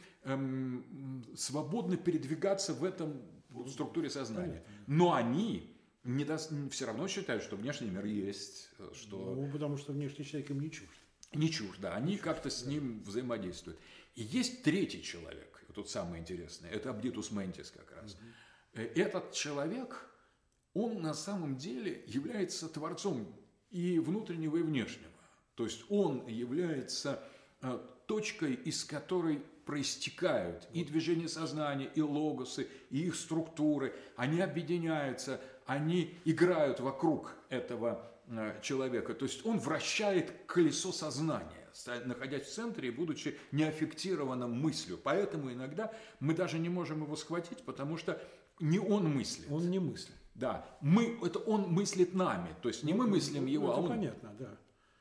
эм, свободно передвигаться в этом в структуре сознания. Но они не даст, все равно считают, что внешний мир есть. Что... Ну, потому что внешний человек им не чужд. Не чушь, да, они как-то с ним взаимодействуют. И есть третий человек, тут самое интересное, это Абдитус Ментис как раз. Угу. Этот человек, он на самом деле является творцом и внутреннего, и внешнего. То есть он является точкой, из которой проистекают и движения сознания, и логосы, и их структуры. Они объединяются, они играют вокруг этого человека. То есть он вращает колесо сознания, находясь в центре и будучи неаффектированным мыслью. Поэтому иногда мы даже не можем его схватить, потому что не он мыслит. Он не мыслит. Да, мы, это он мыслит нами. То есть не ну, мы мыслим его, это а он... понятно, да.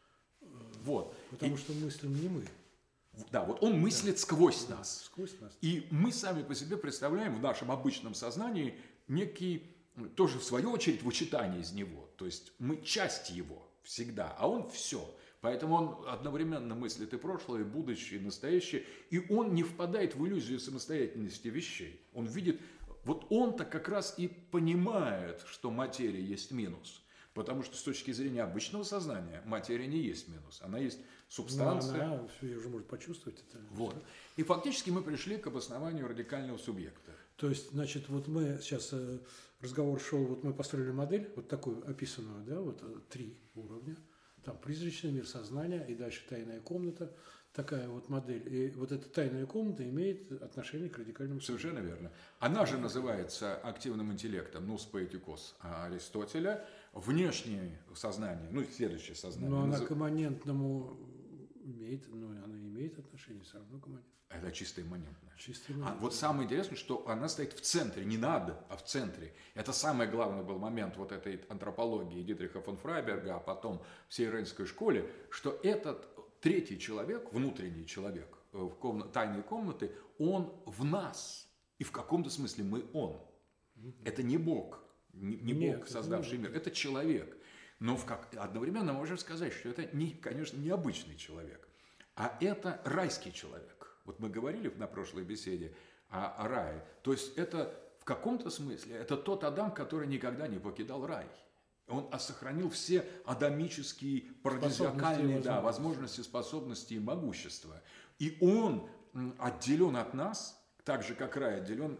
Вот. Потому и... что мыслим не мы. Да, вот он мыслит да. сквозь да. нас. Сквозь нас. И мы сами по себе представляем в нашем обычном сознании некий, тоже в свою очередь, вычитание из него. То есть мы часть его всегда, а он все. Поэтому он одновременно мыслит и прошлое, и будущее, и настоящее. И он не впадает в иллюзию самостоятельности вещей. Он видит, вот он-то как раз и понимает, что материя есть минус. Потому что с точки зрения обычного сознания материя не есть минус. Она есть субстанция. Ну, она ее уже может почувствовать. Это вот. И фактически мы пришли к обоснованию радикального субъекта. То есть, значит, вот мы сейчас разговор шел, вот мы построили модель, вот такую описанную, да, вот три уровня. Там призрачный мир сознания и дальше тайная комната. Такая вот модель. И вот эта тайная комната имеет отношение к радикальному субъекту. Совершенно верно. Она же называется активным интеллектом, нус поэтикос Аристотеля. Внешнее сознание, ну, следующее сознание. Но она назов... к имманентному имеет, ну, она имеет отношение все равно к имманентному. Это чисто имманентное. Чисто имманентное. А вот самое интересное, что она стоит в центре, не над, а в центре. Это самый главный был момент вот этой антропологии Дитриха фон Фрайберга, а потом всей Рейнской школе, что этот третий человек, внутренний человек, в комна- тайные комнаты, он в нас. И в каком-то смысле мы он. Это не Бог, не, не Нет, Бог, создавший это мир, это человек. Но в как... одновременно можем сказать, что это, не, конечно, необычный человек, а это райский человек. Вот мы говорили на прошлой беседе о, о рае. То есть это в каком-то смысле это тот Адам, который никогда не покидал рай. Он сохранил все адамические, парадизиакальные да, возможности, способности и могущества. И он отделен от нас, так же, как рай отделен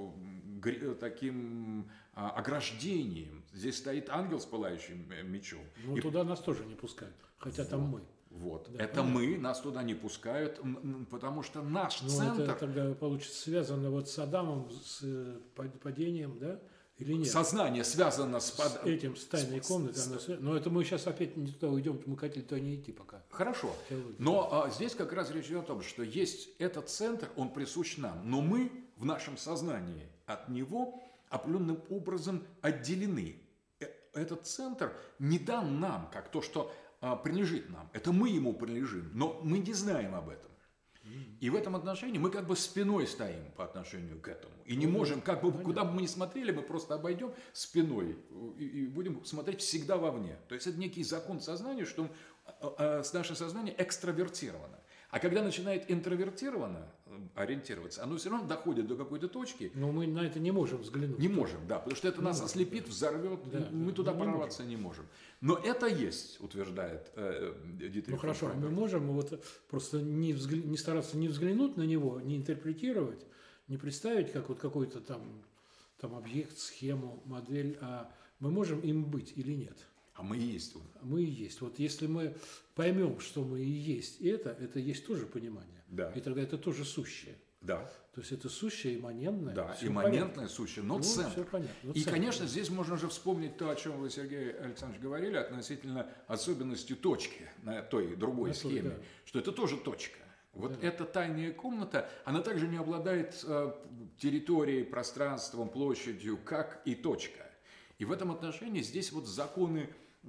э, таким э, ограждением. Здесь стоит ангел с пылающим мечом. Ну, и... туда нас тоже не пускают, хотя вот, там мы. Вот. Да, это понятно. мы, нас туда не пускают, потому что наш ну, центр... это тогда, получится, связано вот с Адамом, с падением, да? Или нет? Сознание связано с... С этим, с тайной комнатой. С... Но это мы сейчас опять не туда уйдем, мы хотели туда не идти пока. Хорошо. Но а, здесь как раз речь идет о том, что есть этот центр, он присущ нам, но мы в нашем сознании от него определенным образом отделены. Этот центр не дан нам, как то, что а, принадлежит нам. Это мы ему принадлежим, но мы не знаем об этом. И в этом отношении мы как бы спиной стоим по отношению к этому. И не можем, как бы, куда бы мы ни смотрели, мы просто обойдем спиной и, и будем смотреть всегда вовне. То есть это некий закон сознания, что э, э, наше сознание экстравертировано. А когда начинает интровертированно ориентироваться, оно все равно доходит до какой-то точки. Но мы на это не можем взглянуть. Не можем, да, потому что это не нас можем, ослепит, взорвет, да, мы да, туда мы прорваться не можем. не можем. Но это есть, утверждает э, Дитрих. Ну хорошо, мы можем вот просто не, взгля... не стараться не взглянуть на него, не интерпретировать, не представить как вот какой-то там, там объект, схему, модель, а мы можем им быть или нет. А мы и есть он. Мы и есть. Вот если мы поймем, что мы и есть это, это есть тоже понимание. Да. И тогда это тоже сущее. Да. То есть это сущее, имманентное. Да, имманентное, сущее, но ну, центр. Все понятно. Но и, центр. конечно, здесь можно же вспомнить то, о чем вы, Сергей Александрович, говорили относительно особенностей точки на той другой на схеме, той, да. Что это тоже точка. Вот да. Эта тайная комната, она также не обладает э, территорией, пространством, площадью, как и точка. И в этом отношении здесь вот законы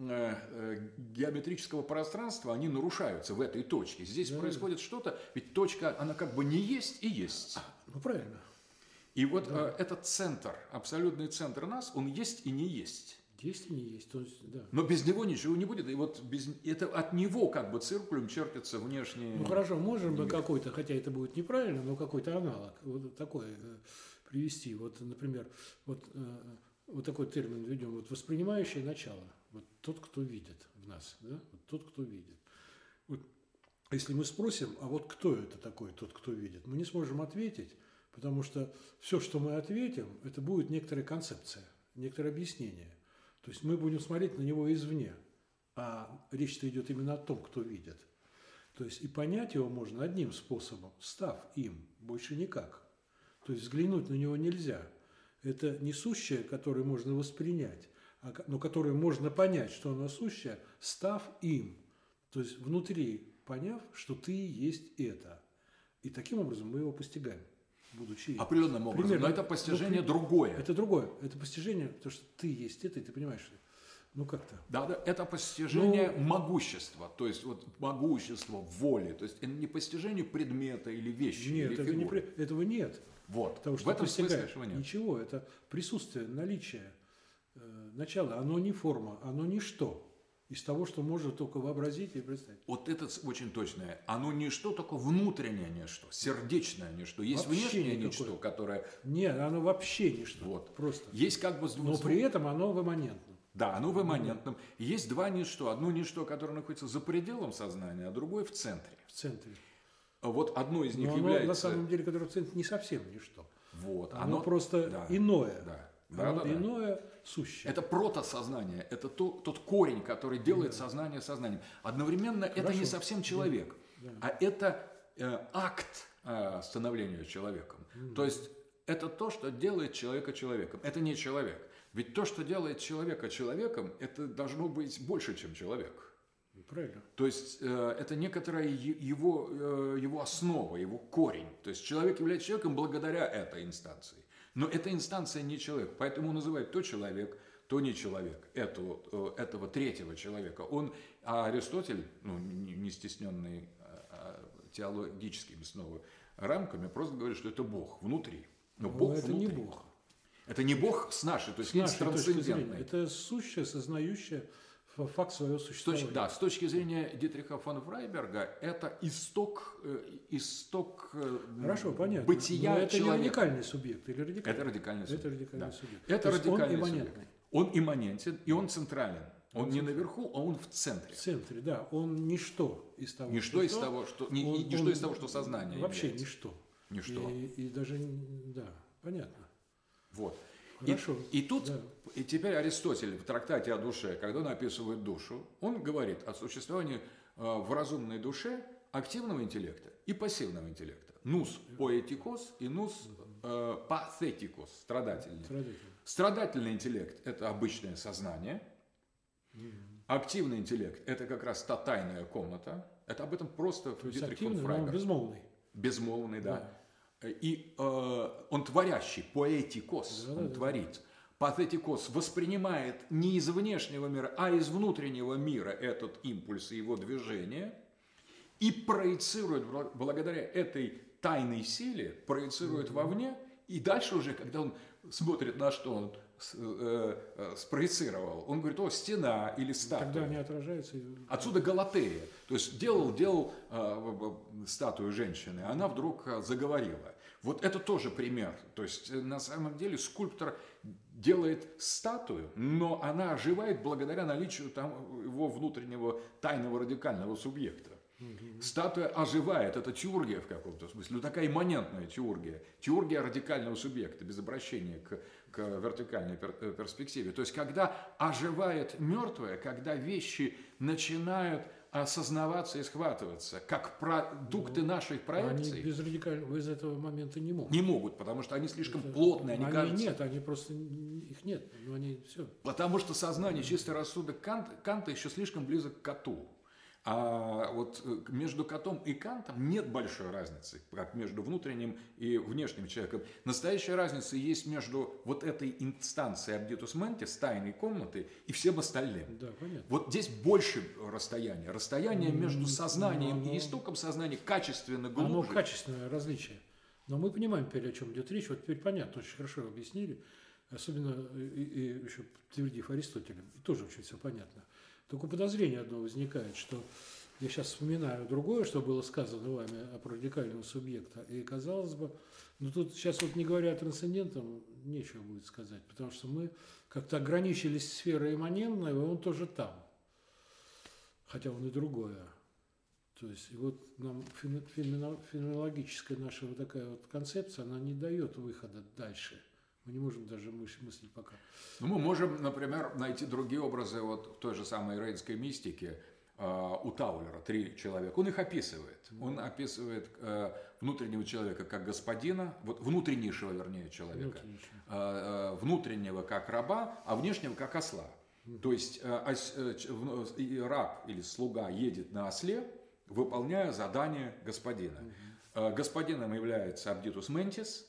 геометрического пространства, они нарушаются в этой точке. Здесь да, происходит да. что-то, ведь точка, она как бы не есть и есть. Ну, правильно. И вот да. этот центр, абсолютный центр нас, он есть и не есть. Есть и не есть. То есть, да. Но без него ничего не будет. И вот без, это от него как бы циркулем чертится внешний... Ну, хорошо, можем мы какой-то, хотя это будет неправильно, но какой-то аналог вот такой э, привести. Вот, например, вот, э, вот такой термин введем. Вот воспринимающее начало. Вот тот, кто видит в нас, да? Вот тот, кто видит. Вот, если мы спросим, а вот кто это такой, тот, кто видит, мы не сможем ответить, потому что все, что мы ответим, это будет некоторая концепция, некоторое объяснение. То есть мы будем смотреть на него извне, а речь-то идет именно о том, кто видит. То есть и понять его можно одним способом, став им, больше никак. То есть взглянуть на него нельзя. Это несущее, которое можно воспринять, но которое можно понять, что оно сущее, став им. То есть внутри поняв, что ты есть это. И таким образом мы его постигаем, будучи им. Определенным образом. Примерно, но это постижение ну, другое. Это другое. Это постижение, потому что ты есть это, и ты понимаешь, что ну как-то. Да, да, это постижение ну, могущества, то есть вот могущество воли, то есть это не постижение предмета или вещи, нет, или это не, фигуры. этого нет. Вот. Потому что в этом смысле этого нет. Ничего, это присутствие, наличие, э, начало. Оно не форма, оно ничто. Из того, что можно только вообразить и представить. Вот это очень точное. Оно ничто, только внутреннее ничто, сердечное ничто. Есть вообще внешнее никакое. ничто, которое... Нет, оно вообще ничто. Вот. Просто. Есть как бы... Но при этом оно в имманентном. Да, оно в имманентном. Есть два ничто. Одно ничто, которое находится за пределом сознания, а другое в центре. В центре. Вот одно из них Но оно, является... на самом деле, которое в центре, не совсем ничто. Вот. Оно, оно просто да. иное. Да. Оно Да, да, иное, да. сущее. Это протосознание, это то, тот корень, который делает да. сознание сознанием. Одновременно Хорошо. Это не совсем человек, да. Да. а это э, акт э, становления человеком. Mm. То есть это то, что делает человека человеком. Это не человек. Ведь то, что делает человека человеком, это должно быть больше, чем человек. Правильно. То есть э, это некоторая его, э, его основа, его корень. То есть человек является человеком благодаря этой инстанции. Но эта инстанция не человек, поэтому называют то человек, то не человек, этого, этого третьего человека. Он, а Аристотель, ну, не стесненный теологическими снова рамками, просто говорит, что это Бог внутри. Но Но Бог это внутри. не Бог. Это не Бог с нашей, то есть С нашей точки зрения. трансцендентной. Это сущее, сознающее факт своего С существования. точки, да, с точки зрения Дитриха фон Фрайберга, это исток, э, исток э, Хорошо, понятно. бытия Но это человека. не радикальный субъект или радикальный? Это радикальный субъект. Это радикальный Да. субъект. Это То есть радикальный он субъект. имманентный. Он имманентен и он централен. Он не наверху, а он в центре. В центре, да. Он ничто из того, Ничто что из того, что, не, он- ничто он из того, что сознание Вообще является. ничто. Ничто. И, и даже, да, понятно. Вот. Хорошо. И, и тут, Да. и теперь Аристотель в трактате о душе, когда он описывает душу, он говорит о существовании э, в разумной душе активного интеллекта и пассивного интеллекта. Нус поэтикос и нус э, патетикос, страдательный. Страдатель. Страдательный интеллект – это обычное сознание. Активный интеллект – это как раз та тайная комната. Это об этом просто То есть Дитрих фон активный, но он Фрайберг. безмолвный. Безмолвный, да. И э, он творящий, поэтикос, Да, он да, да. творит. Патетикос воспринимает не из внешнего мира, а из внутреннего мира этот импульс и его движение и проецирует, бл- благодаря этой тайной силе, проецирует вовне, и дальше уже, когда он смотрит, на что он с- э, э, спроецировал, он говорит, о, стена или статуя. Тогда они отражаются. и- Отсюда Галатея. То есть делал, делал э, статую женщины, она вдруг э, заговорила. Вот это тоже пример. То есть э, на самом деле скульптор делает статую, но она оживает благодаря наличию там его внутреннего тайного радикального субъекта. Статуя оживает, это теургия в каком-то смысле, ну такая имманентная теургия, теургия радикального субъекта, без обращения к, к вертикальной пер, э, перспективе. То есть, когда оживает мертвое, когда вещи начинают осознаваться и схватываться, как продукты Ну, нашей проекции, Они без радикального, без этого момента не могут. не могут, потому что они слишком Это- плотные, они, они кажутся. нет, они просто, их нет, но они все. Потому что сознание, чистый рассудок Канта, Канта еще слишком близок к коту. А вот э, между котом и Кантом нет большой разницы, как между внутренним и внешним человеком. Настоящая разница есть между вот этой инстанцией Абдитус Ментис, тайной комнаты, и всем остальным. Да, понятно. Вот здесь больше расстояние. Расстояние между сознанием оно- и истоком сознания качественно Оно глубже. качественное различие. Но мы понимаем теперь, о чем идет речь. Вот теперь понятно, очень хорошо объяснили. Особенно и, и еще подтвердив Аристотеля. Тоже очень все понятно. Только подозрение одно возникает, что я сейчас вспоминаю другое, что было сказано вами о радикальном субъекта. И казалось бы, ну тут сейчас вот не говоря о трансцендентном, нечего будет сказать, потому что мы как-то ограничились сферой имманентной, и он тоже там. Хотя он и другое. То есть и вот нам фено- феномен- феноменологическая наша вот такая вот концепция, она не дает выхода дальше. Мы не можем даже мыш- мыслить пока. Ну, мы можем, например, найти другие образы вот в той же самой рейнской мистике э, у Таулера, три человека. Он их описывает. Он описывает э, внутреннего человека как господина, вот внутреннейшего, вернее, человека, Внутреннего. э, э, внутреннего как раба, а внешнего как осла. То есть э, ос- э, ч- в- и раб или слуга едет на осле, выполняя задание господина. Э, Господином является Абдитус Ментис,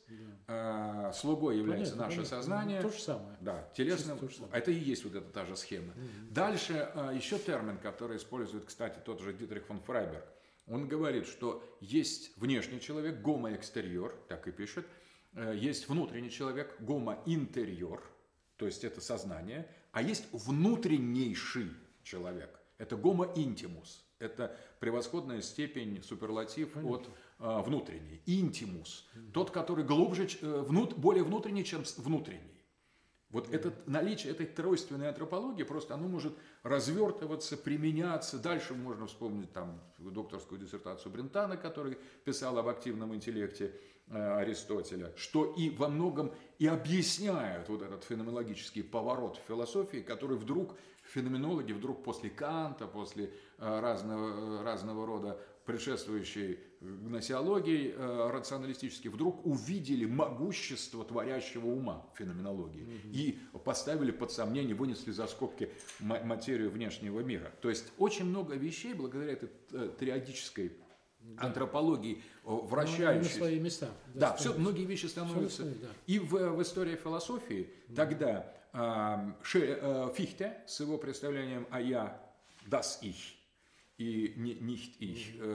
э, слугой является Понятно, наше понятно. сознание. То же самое. Да, телесным. Чисто то же самое. А это и есть вот эта та же схема. Дальше а, еще термин, который использует, кстати, тот же Дитрих фон Фрайберг. Он говорит, что есть внешний человек, гомо экстерьор, так и пишет. Э, Есть внутренний человек, гомо интерьор, то есть это сознание. А есть внутреннейший человек, это гомо интимус. Это превосходная степень, суперлатив от а, внутренний. Интимус. Тот, который глубже, ч- э, внут- более внутренний, чем с- внутренний. Вот это наличие этой тройственной антропологии, просто оно может развертываться, применяться. Дальше можно вспомнить там докторскую диссертацию Брентана, который писал об активном интеллекте э, Аристотеля, что и во многом и объясняют вот этот феноменологический поворот в философии, который вдруг феноменологи, вдруг после Канта, после э, разного, разного рода предшествующей гносеологии э, рационалистически, вдруг увидели могущество творящего ума феноменологии и поставили под сомнение, вынесли за скобки ма- материю внешнего мира. То есть очень много вещей, благодаря этой э, триадической антропологии, э, Ну, они на вращающейся. свои места. Да, все, становятся. многие вещи становятся. Всё на свои, да. И в, в истории философии тогда э, Ше- э, Фихте с его представлением о я, das ich и не- nicht ich, э,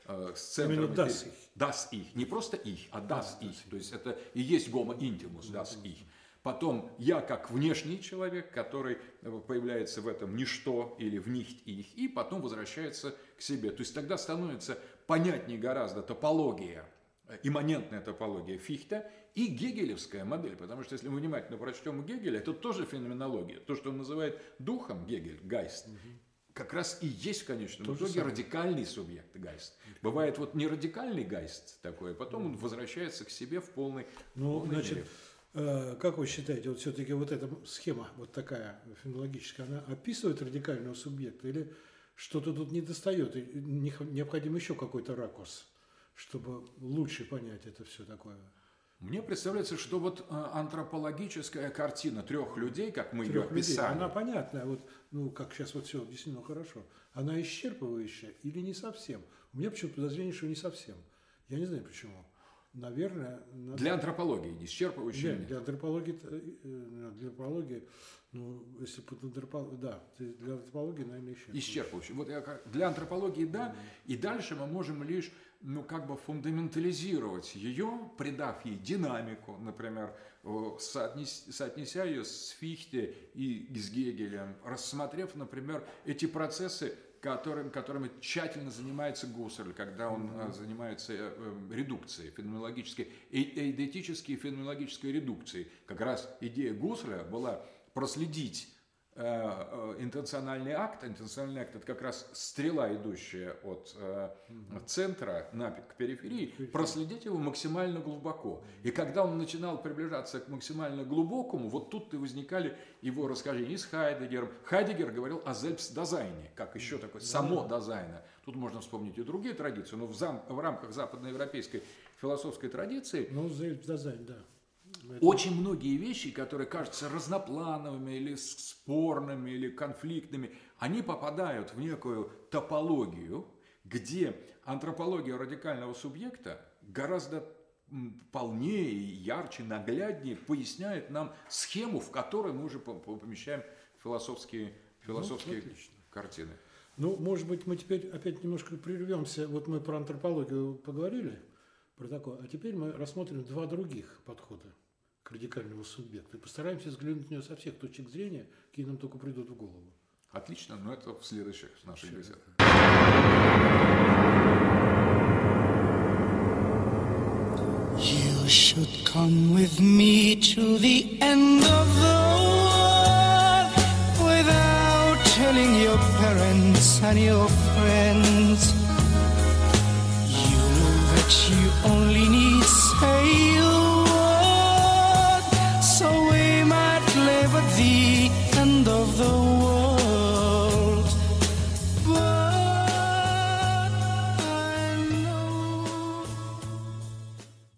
э, с центром... Именно das Ich. Das Ich. Не просто Ich, а das Ich. То есть это и есть homo intimus, das Ich. Потом я как внешний человек, который появляется в этом ничто или в nicht Ich, и потом возвращается к себе. То есть тогда становится понятнее гораздо топология, имманентная топология Фихте и гегелевская модель. Потому что если мы внимательно прочтем Гегеля, это тоже феноменология. То, что он называет духом, Гегель, гайст, угу. как раз и есть в конечном То итоге радикальный субъект, гайст. Бывает вот не радикальный гайст такой, а потом он возвращается к себе в полной, ну, полной значит, мере. Как вы считаете, вот все-таки вот эта схема, вот такая феноменологическая, она описывает радикального субъекта или что-то тут не достает, и необходим еще какой-то ракурс, чтобы лучше понять это все такое? Мне представляется, что вот антропологическая картина трех людей, как мы трех ее описали, людей, она понятная, вот, ну, как сейчас вот все объяснено хорошо, она исчерпывающая или не совсем? У меня почему-то подозрение, что не совсем. Я не знаю почему. Наверное... Надо... Для антропологии исчерпывающая? Нет, для антропологии, для антропологии, ну, если под антропологией, да, для антропологии, наверное, исчерпывающая. Исчерпывающая. Вот я, для антропологии, да, mm-hmm. и дальше мы можем лишь, ну, как бы фундаментализировать ее, придав ей динамику, например, соотнес, соотнеся ее с Фихте и с Гегелем, рассмотрев, например, эти процессы, Которым, которыми тщательно занимается Гуссерль, когда он mm-hmm. занимается э, редукцией феноменологической, эйдетической и феноменологической редукцией. Как раз идея Гуссерля была проследить э, э, интенциональный акт. Интенциональный акт – это как раз стрела, идущая от э, mm-hmm. центра на, к периферии, mm-hmm. проследить его максимально глубоко. И когда он начинал приближаться к максимально глубокому, вот тут-то возникали его расхождения с Хайдеггером. Хайдеггер говорил о Selbstdasein, как еще такое само дазайна. Тут можно вспомнить и другие традиции, но в, зам, в рамках западноевропейской философской традиции ну, Selbstdasein, да. очень многие вещи, которые кажутся разноплановыми или спорными, или конфликтными, они попадают в некую топологию, где антропология радикального субъекта гораздо полнее, ярче, нагляднее поясняет нам схему, в которой мы уже помещаем философские, философские ну, картины. Ну, может быть, мы теперь опять немножко прервемся. Вот мы про антропологию поговорили, про такое, а теперь мы рассмотрим два других подхода к радикальному субъекту и постараемся взглянуть на него со всех точек зрения, какие нам только придут в голову. Отлично, но это в следующих наших беседах. You should come with me to the end of the world without telling your parents and your friends. You know that you only need say a word, so we might live at the end of the world.